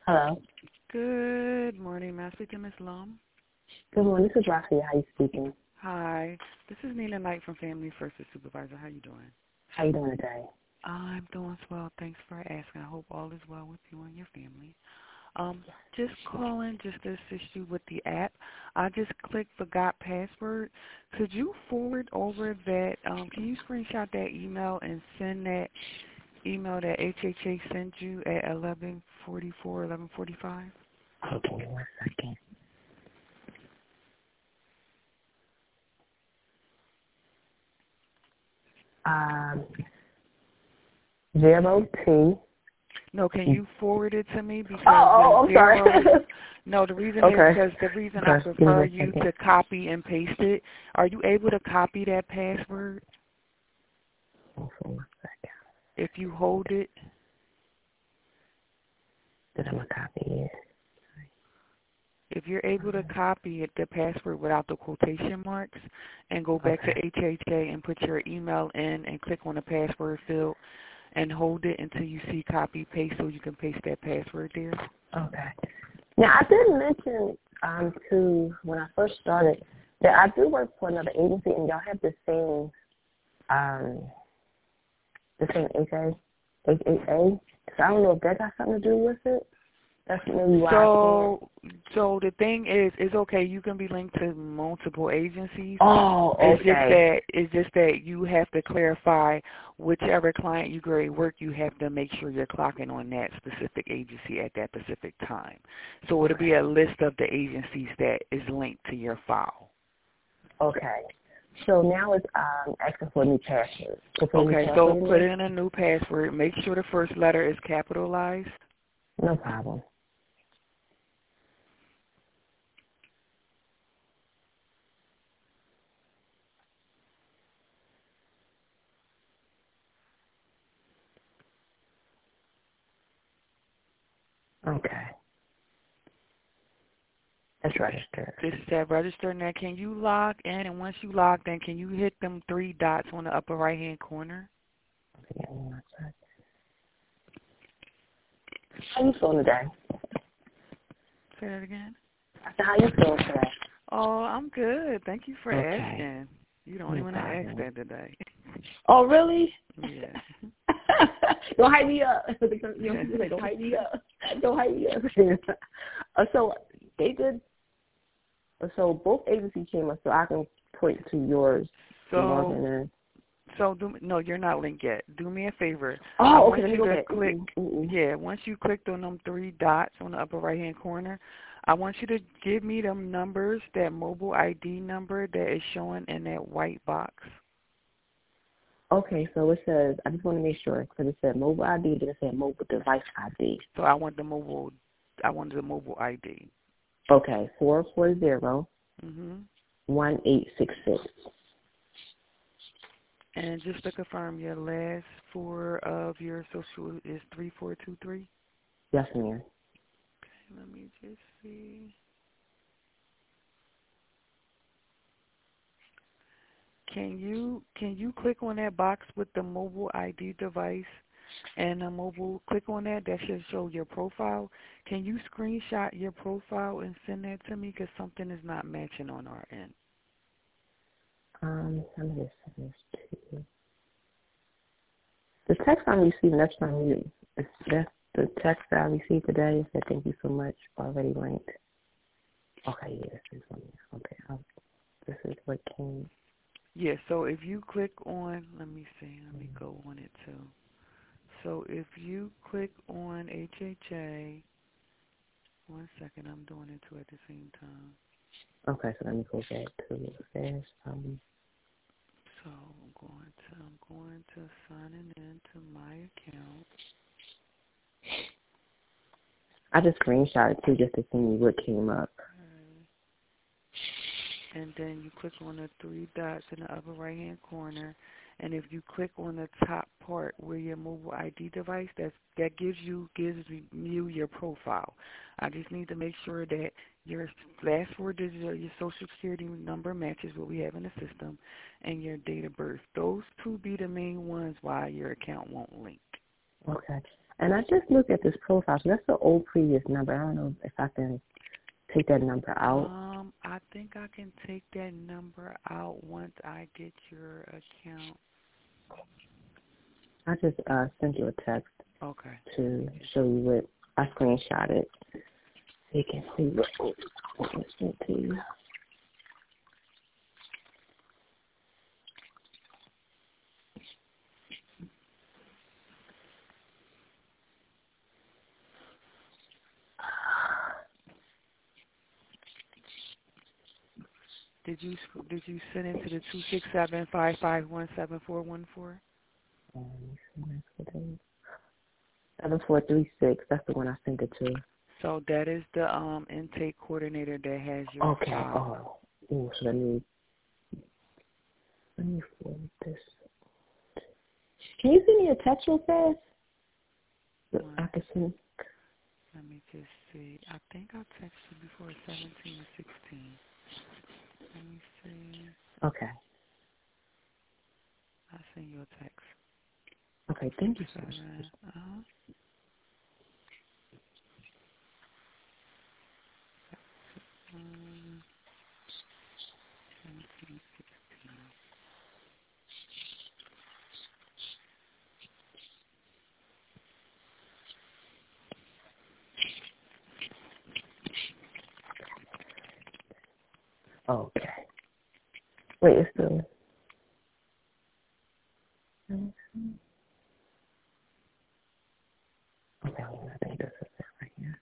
Hello. Good morning, May I speak to Ms. Lum? Good morning. This is Rafi. How you speaking? Hi, this is Nina Knight from Family First the Supervisor. How you doing? How you doing today? I'm doing well. Thanks for asking. I hope all is well with you and your family. Just calling just to assist you with the app. I just clicked forgot password. Could you forward over that? Can you screenshot that email and send that email that HHA sent you at 11:45? Okay, give me 1 second. 0T. No, can you forward it to me because I'm sorry. No, the reason is Okay. because the reason I Okay, give me prefer 1 you second. to copy and paste it. Are you able to copy that password Hold for 1 second. if you hold it? Did I copy it? If you're able to copy it, the password without the quotation marks, and go back to HHA and put your email in and click on the password field and hold it until you see copy paste so you can paste that password there. Okay. Now, I did mention to when I first started that I do work for another agency, and y'all have the same HAA. So I don't know if that got something to do with it. That's maybe why I can't. So the thing is, it's okay. You can be linked to multiple agencies. Oh, okay. It's just that you have to clarify whichever client you grade work. You have to make sure you're clocking on that specific agency at that specific time. So it'll be a list of the agencies that is linked to your file. Okay. So now it's asking for a new password. Okay, so put in a new password. Make sure the first letter is capitalized. No problem. Okay. It's registered. This is that register. Now, can you log in? And once you log in, can you hit them 3 dots on the upper right-hand corner? Okay, give me 1 second. How you feeling today? Say that again. I said, how you feeling today? Oh, I'm good. Thank you for asking. You don't even ask that today. Oh, really? Yeah. Don't hype me up. People say, don't hype me up. Don't hype me up. So they did. So both agencies came up, so I can point to yours. No, you're not linked yet. Do me a favor. Oh, okay. Let me go back. Click. Yeah, once you clicked on them 3 dots on the upper right-hand corner, I want you to give me them numbers, that mobile ID number that is showing in that white box. Okay, so it says, I just want to make sure, because it said mobile ID, then it said mobile device ID. So I want the mobile ID. Okay, 440 1866. And just to confirm, your last 4 of your social is 3423? Yes, ma'am. Okay, let me just see. Can you click on that box with the mobile ID device and a mobile, click on that, that should show your profile. Can you screenshot your profile and send that to me because something is not matching on our end? I'm going to send this to you. The text I'm receiving, that's the text that I received today. It said, thank you so much, already linked. Okay, yeah, this is one. Okay, this is what came. Yeah, so if you click on, let me go on it too. So if you click on HHA, 1 second, I'm doing it too at the same time. Okay, so let me go back to the fast. So I'm going to signing into my account. I just screenshot it too, just to see what came up. And then you click on the 3 dots in the upper right-hand corner, and if you click on the top part where your mobile ID device, that gives you your profile. I just need to make sure that your last 4 digits of your social security number matches what we have in the system, and your date of birth. Those 2 be the main ones why your account won't link. Okay. And I just looked at this profile. So that's the old previous number. I don't know if I can take that number out. I think I can take that number out once I get your account. I just sent you a text Okay. to show you what I screenshot it. So you can see what I sent to you. Did you send it to the 267-551-7414? 7436. That's the one I sent it to. So that is the intake coordinator that has your Okay. file. So let me forward this. Can you send me a text real fast? I can see. Let me just see. I think I texted you before 17 or 16. Let me see. Okay. I'll send you a text. Okay, thank you so much. 17, 16. Okay. Wait, it's still. Okay, I think this is it right here.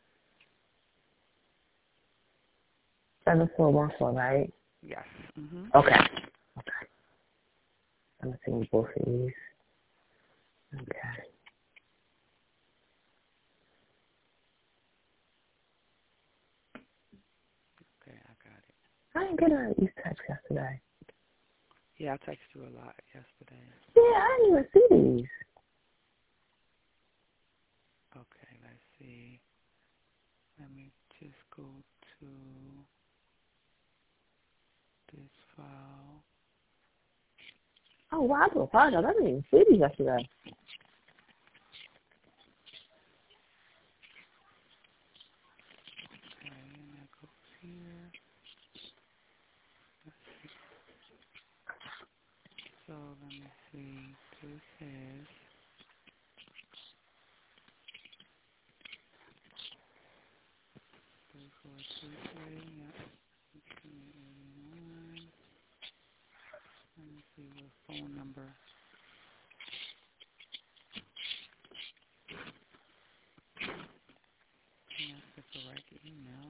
7414, right? Yes. Mhm. Okay. I'm gonna send you both of these. Okay. Okay, I got it. I didn't get these texts yesterday. Yeah, I texted you a lot yesterday. Yeah, I didn't even see these. Okay, let's see. Let me just go to this file. Oh, wow, I do apologize. I didn't even see these yesterday. Okay, and that goes here. Let's see. So let me see. This is 3423. Yep. 1881. Let me see what phone number. And that's the correct email.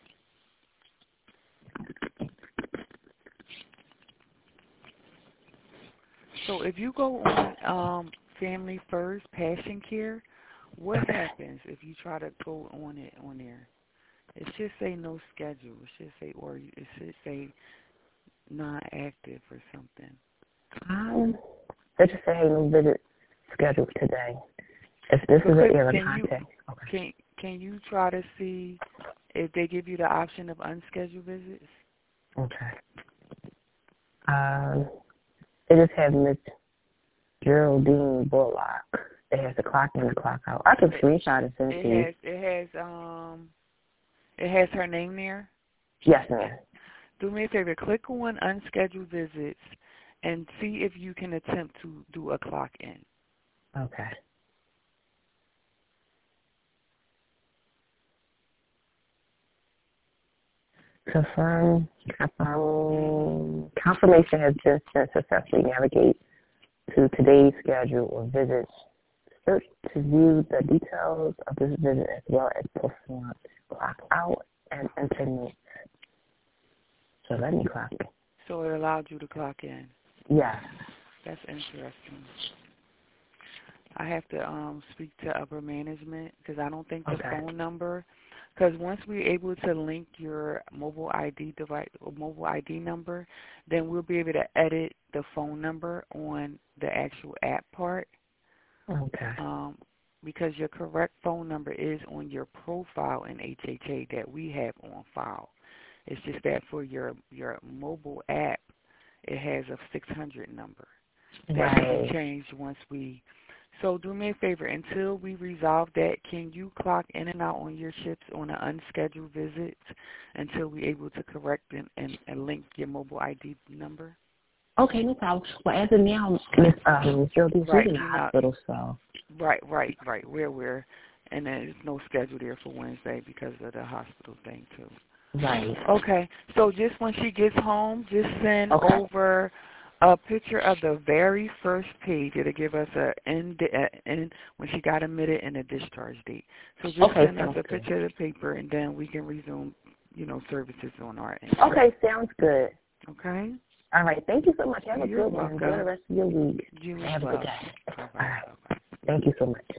So if you go on Family First Passion Care, what happens if you try to go on it on there? It should say no schedule. It should say, or it should say non-active or something. They just say, hey, no visit scheduled today. If this is an error contact. Okay. Can you try to see if they give you the option of unscheduled visits? Okay. It just has Miss Geraldine Bullock. It has the clock in and the clock out. I can screenshot and send it to you. It has her name there? Yes, ma'am. Do me a favor, click on unscheduled visits and see if you can attempt to do a clock in. Okay. Confirmation has been sent successfully. Navigate to today's schedule or visits. Search to view the details of this visit as well as perform clock out and enter notes. So let me clock in. So it allowed you to clock in. Yes. That's interesting. I have to speak to upper management because I don't think the phone number. Because once we're able to link your mobile ID device or mobile ID number, then we'll be able to edit the phone number on the actual app part. Okay. Because your correct phone number is on your profile in HHA that we have on file. It's just that for your mobile app, it has a 600 number. That will be changed once we So do me a favor. Until we resolve that, can you clock in and out on your shifts on an unscheduled visit until we're able to correct and link your mobile ID number? Okay, no problem. Well, as of now, Miss Geraldine's Right, in the hospital, so. Right. We're and there's no schedule there for Wednesday because of the hospital thing too. Right. Okay. So just when she gets home, just send over a picture of the very first page. It'll give us end when she got admitted and a discharge date. So just send us a picture of the paper, and then we can resume, services on our end. Okay, sounds good. Okay. All right. Thank you so much. Have a You're good one. welcome. Enjoy the rest of your week. You Have as well. a good day. Bye-bye. All right. Thank you so much.